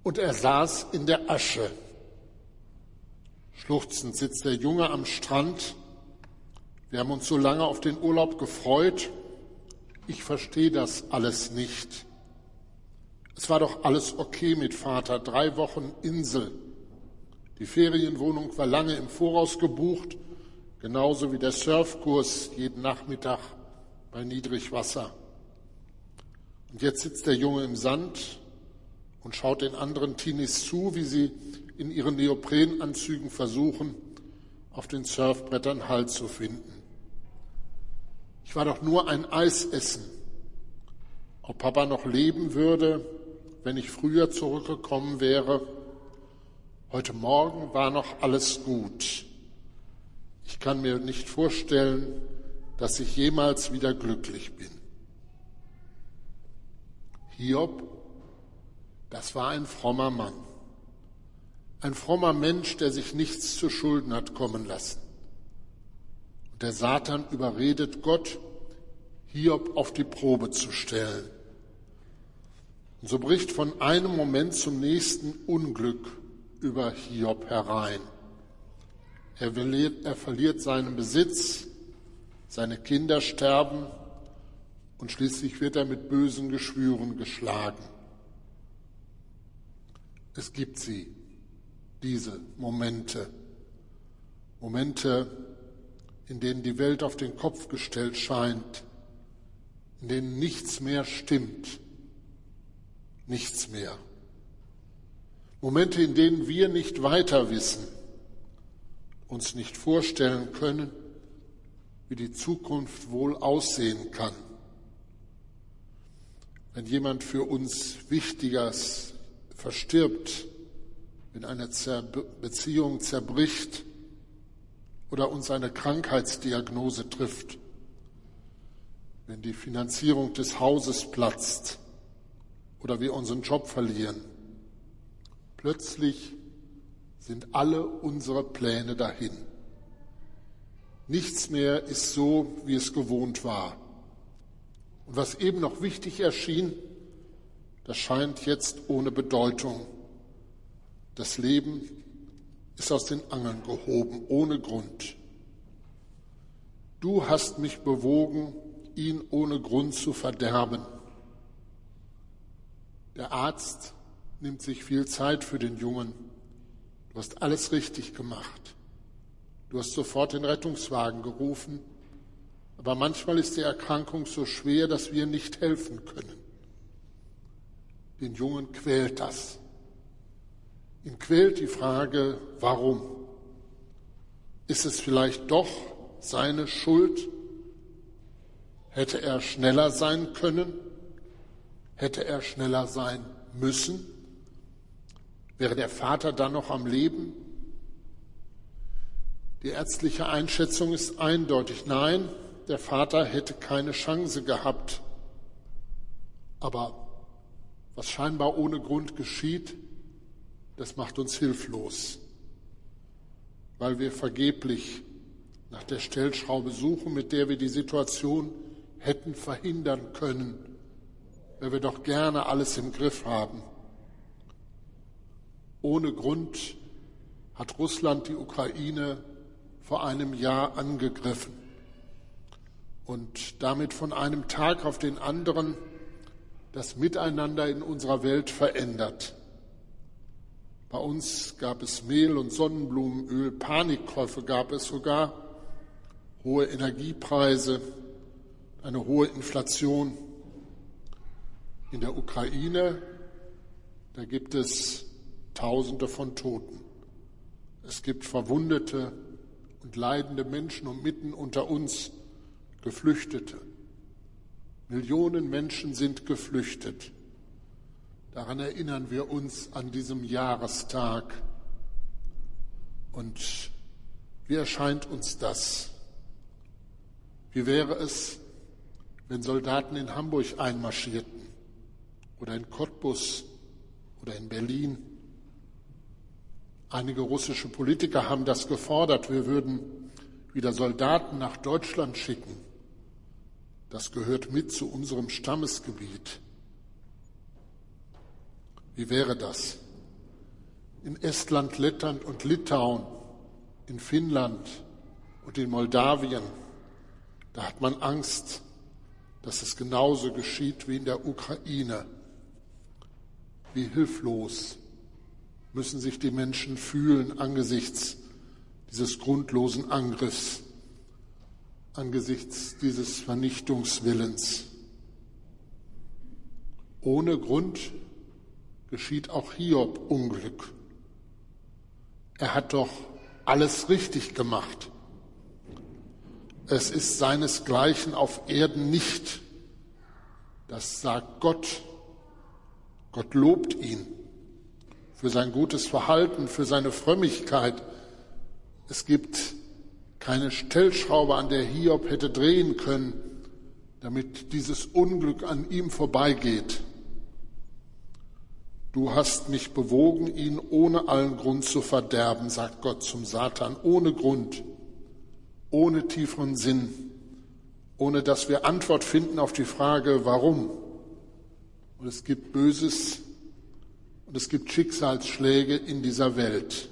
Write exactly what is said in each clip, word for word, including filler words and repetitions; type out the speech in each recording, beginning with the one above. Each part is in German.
Und er saß in der Asche. Schluchzend sitzt der Junge am Strand. Wir haben uns so lange auf den Urlaub gefreut. Ich verstehe das alles nicht. Es war doch alles okay mit Vater. Drei Wochen Insel. Die Ferienwohnung war lange im Voraus gebucht, genauso wie der Surfkurs jeden Nachmittag bei Niedrigwasser. Und jetzt sitzt der Junge im Sand und schaut den anderen Teenies zu, wie sie in ihren Neoprenanzügen versuchen, auf den Surfbrettern Halt zu finden. Ich war doch nur ein Eis essen. Ob Papa noch leben würde, wenn ich früher zurückgekommen wäre. Heute Morgen war noch alles gut. Ich kann mir nicht vorstellen, dass ich jemals wieder glücklich bin. Hiob, das war ein frommer Mann. Ein frommer Mensch, der sich nichts zu Schulden hat kommen lassen. Und der Satan überredet Gott, Hiob auf die Probe zu stellen. Und so bricht von einem Moment zum nächsten Unglück über Hiob herein. Er verliert, er verliert seinen Besitz, seine Kinder sterben und schließlich wird er mit bösen Geschwüren geschlagen. Es gibt sie, diese Momente, Momente, in denen die Welt auf den Kopf gestellt scheint, in denen nichts mehr stimmt, nichts mehr. Momente, in denen wir nicht weiter wissen, uns nicht vorstellen können, wie die Zukunft wohl aussehen kann. Wenn jemand für uns Wichtiges verstirbt, wenn eine Zerb- Beziehung zerbricht oder uns eine Krankheitsdiagnose trifft, wenn die Finanzierung des Hauses platzt oder wir unseren Job verlieren. Plötzlich sind alle unsere Pläne dahin. Nichts mehr ist so, wie es gewohnt war. Und was eben noch wichtig erschien, das scheint jetzt ohne Bedeutung. Das Leben ist aus den Angeln gehoben, ohne Grund. Du hast mich bewogen, ihn ohne Grund zu verderben. Der Arzt nimmt sich viel Zeit für den Jungen. Du hast alles richtig gemacht. Du hast sofort den Rettungswagen gerufen. Aber manchmal ist die Erkrankung so schwer, dass wir nicht helfen können. Den Jungen quält das. Ihn quält die Frage, warum? Ist es vielleicht doch seine Schuld? Hätte er schneller sein können? Hätte er schneller sein müssen? Wäre der Vater dann noch am Leben? Die ärztliche Einschätzung ist eindeutig. Nein, der Vater hätte keine Chance gehabt. Aber was scheinbar ohne Grund geschieht, das macht uns hilflos, weil wir vergeblich nach der Stellschraube suchen, mit der wir die Situation hätten verhindern können, weil wir doch gerne alles im Griff haben. Ohne Grund hat Russland die Ukraine vor einem Jahr angegriffen und damit von einem Tag auf den anderen das Miteinander in unserer Welt verändert. Bei uns gab es Mehl und Sonnenblumenöl, Panikkäufe gab es sogar, hohe Energiepreise, eine hohe Inflation. In der Ukraine, da gibt es Tausende von Toten. Es gibt verwundete und leidende Menschen und mitten unter uns Geflüchtete. Millionen Menschen sind geflüchtet. Daran erinnern wir uns an diesem Jahrestag. Und wie erscheint uns das? Wie wäre es, wenn Soldaten in Hamburg einmarschierten oder in Cottbus oder in Berlin? Einige russische Politiker haben das gefordert. Wir würden wieder Soldaten nach Deutschland schicken. Das gehört mit zu unserem Stammesgebiet. Wie wäre das? in Estland, Lettland und Litauen, in Finnland und in Moldawien, da hat man Angst, dass es genauso geschieht wie in der Ukraine. Wie hilflos müssen sich die Menschen fühlen angesichts dieses grundlosen Angriffs, angesichts dieses Vernichtungswillens. Ohne Grund geschieht auch Hiob Unglück. Er hat doch alles richtig gemacht. Es ist seinesgleichen auf Erden nicht. Das sagt Gott. Gott lobt ihn für sein gutes Verhalten, für seine Frömmigkeit. Es gibt keine Stellschraube, an der Hiob hätte drehen können, damit dieses Unglück an ihm vorbeigeht. Du hast mich bewogen, ihn ohne allen Grund zu verderben, sagt Gott zum Satan, ohne Grund, ohne tieferen Sinn, ohne dass wir Antwort finden auf die Frage, warum. Und es gibt Böses und es gibt Schicksalsschläge in dieser Welt.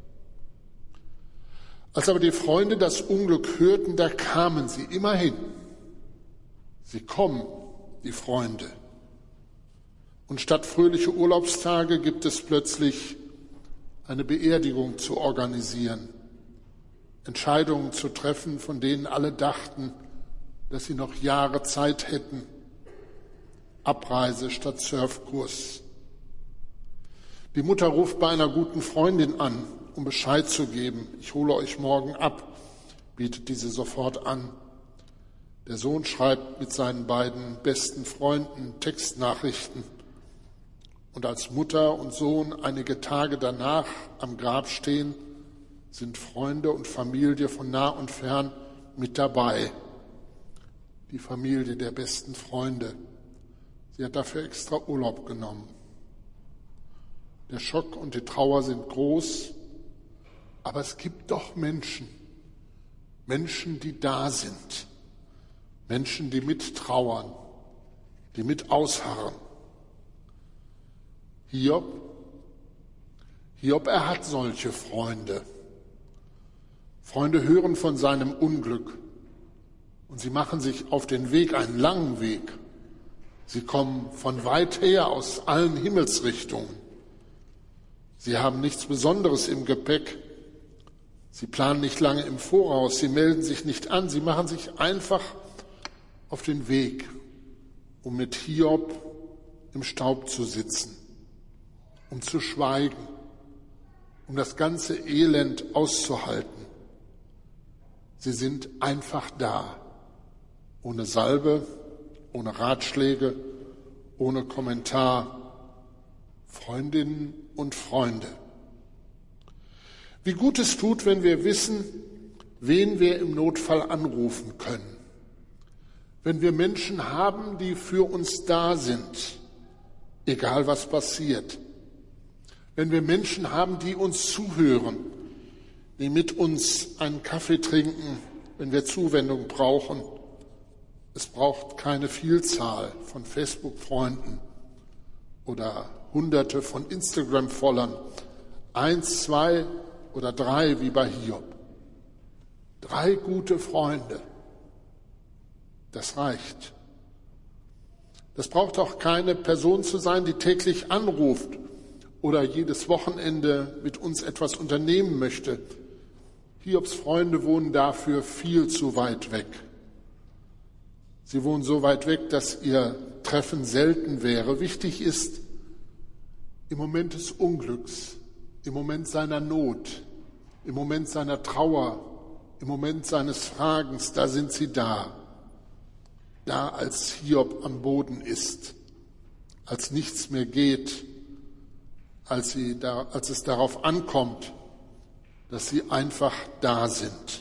Als aber die Freunde das Unglück hörten, da kamen sie immerhin. Sie kommen, die Freunde. Und statt fröhliche Urlaubstage gibt es plötzlich eine Beerdigung zu organisieren, Entscheidungen zu treffen, von denen alle dachten, dass sie noch Jahre Zeit hätten. Abreise statt Surfkurs. Die Mutter ruft bei einer guten Freundin an, um Bescheid zu geben. Ich hole euch morgen ab, bietet diese sofort an. Der Sohn schreibt mit seinen beiden besten Freunden Textnachrichten. Und als Mutter und Sohn einige Tage danach am Grab stehen, sind Freunde und Familie von nah und fern mit dabei. Die Familie der besten Freunde. Sie hat dafür extra Urlaub genommen. Der Schock und die Trauer sind groß, aber es gibt doch Menschen, Menschen, die da sind, Menschen, die mittrauern, die mit ausharren. Hiob, Hiob, er hat solche Freunde. Freunde hören von seinem Unglück und sie machen sich auf den Weg, einen langen Weg. Sie kommen von weit her aus allen Himmelsrichtungen. Sie haben nichts Besonderes im Gepäck. Sie planen nicht lange im Voraus. Sie melden sich nicht an. Sie machen sich einfach auf den Weg, um mit Hiob im Staub zu sitzen, um zu schweigen, um das ganze Elend auszuhalten. Sie sind einfach da, ohne Salbe, ohne Ratschläge, ohne Kommentar. Freundinnen und Freunde. Wie gut es tut, wenn wir wissen, wen wir im Notfall anrufen können. Wenn wir Menschen haben, die für uns da sind, egal was passiert. Wenn wir Menschen haben, die uns zuhören, die mit uns einen Kaffee trinken, wenn wir Zuwendung brauchen. Es braucht keine Vielzahl von Facebook-Freunden oder Hunderte von Instagram-Followern. Eins, zwei oder drei wie bei Hiob. Drei gute Freunde. Das reicht. Das braucht auch keine Person zu sein, die täglich anruft oder jedes Wochenende mit uns etwas unternehmen möchte. Hiobs Freunde wohnen dafür viel zu weit weg. Sie wohnen so weit weg, dass ihr Treffen selten wäre. Wichtig ist, im Moment des Unglücks, im Moment seiner Not, im Moment seiner Trauer, im Moment seines Fragens, da sind sie da. Da, als Hiob am Boden ist, als nichts mehr geht, als, sie da, als es darauf ankommt, dass sie einfach da sind.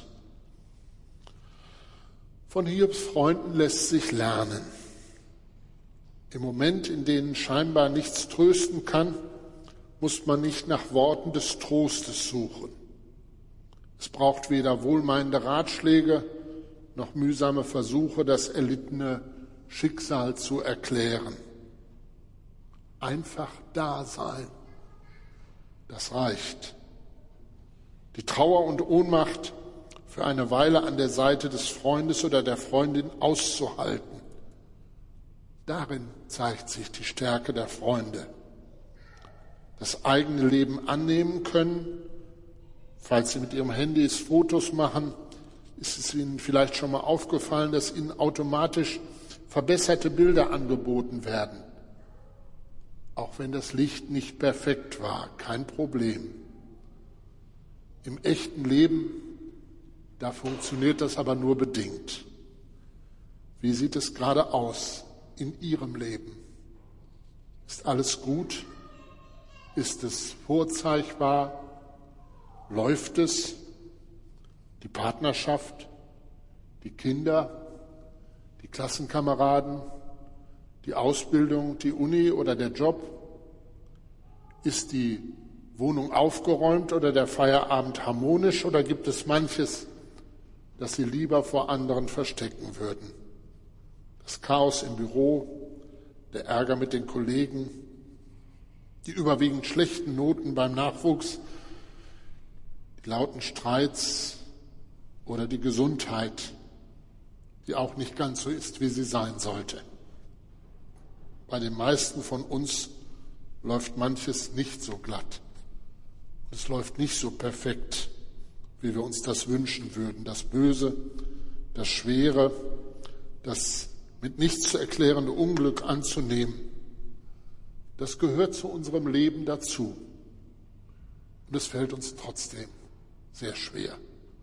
Von Hiobs Freunden lässt sich lernen. Im Moment, in denen scheinbar nichts trösten kann, muss man nicht nach Worten des Trostes suchen. Es braucht weder wohlmeinende Ratschläge noch mühsame Versuche, das erlittene Schicksal zu erklären. Einfach da sein. das reicht. Die Trauer und Ohnmacht für eine Weile an der Seite des Freundes oder der Freundin auszuhalten. Darin zeigt sich die Stärke der Freunde. Das eigene Leben annehmen können. Falls Sie mit Ihrem Handy Fotos machen, ist es Ihnen vielleicht schon mal aufgefallen, dass Ihnen automatisch verbesserte Bilder angeboten werden. Auch wenn das Licht nicht perfekt war, kein Problem. Im echten Leben, da funktioniert das aber nur bedingt. Wie sieht es gerade aus in Ihrem Leben? Ist alles gut? Ist es vorzeigbar? Läuft es? Die Partnerschaft, die Kinder, die Klassenkameraden, die Ausbildung, die Uni oder der Job? Ist die Wohnung aufgeräumt oder der Feierabend harmonisch oder gibt es manches, das Sie lieber vor anderen verstecken würden? Das Chaos im Büro, der Ärger mit den Kollegen, die überwiegend schlechten Noten beim Nachwuchs, die lauten Streits oder die Gesundheit, die auch nicht ganz so ist, wie sie sein sollte. Bei den meisten von uns läuft manches nicht so glatt. Es läuft nicht so perfekt, wie wir uns das wünschen würden. Das Böse, das Schwere, das mit nichts zu erklärende Unglück anzunehmen, das gehört zu unserem Leben dazu. Und es fällt uns trotzdem sehr schwer.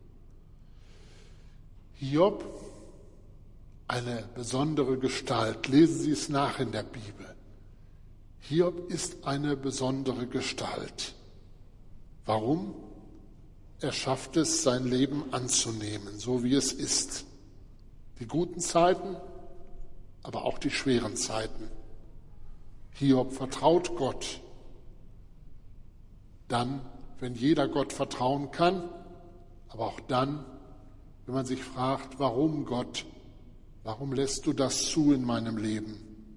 Hiob, eine besondere Gestalt. Lesen Sie es nach in der Bibel. Hiob ist eine besondere Gestalt. Warum? Er schafft es, sein Leben anzunehmen, so wie es ist. Die guten Zeiten, aber auch die schweren Zeiten. Hiob vertraut Gott. Dann, wenn jeder Gott vertrauen kann, aber auch dann, wenn man sich fragt, warum Gott, warum lässt du das zu in meinem Leben?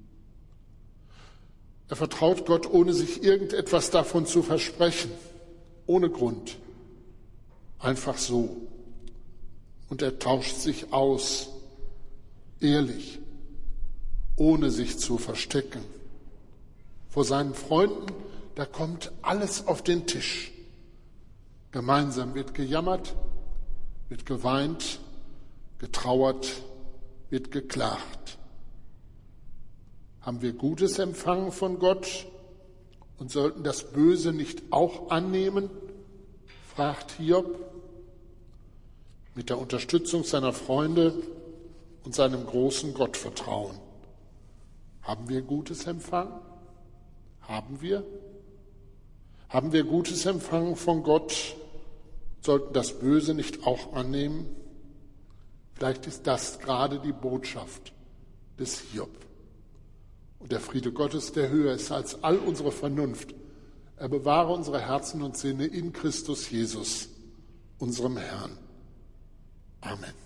Er vertraut Gott, ohne sich irgendetwas davon zu versprechen, ohne Grund, einfach so. Und er tauscht sich aus, ehrlich, ohne sich zu verstecken. Vor seinen Freunden, da kommt alles auf den Tisch. Gemeinsam wird gejammert, wird geweint, getrauert, wird geklagt. Haben wir Gutes empfangen von Gott und sollten das Böse nicht auch annehmen? Fragt Hiob. Mit der Unterstützung seiner Freunde und seinem großen Gottvertrauen. Haben wir Gutes empfangen? Haben wir? Haben wir Gutes empfangen von Gott, sollten das Böse nicht auch annehmen? Vielleicht ist das gerade die Botschaft des Hiob. Und der Friede Gottes, der höher ist als all unsere Vernunft, er bewahre unsere Herzen und Sinne in Christus Jesus, unserem Herrn. Amen.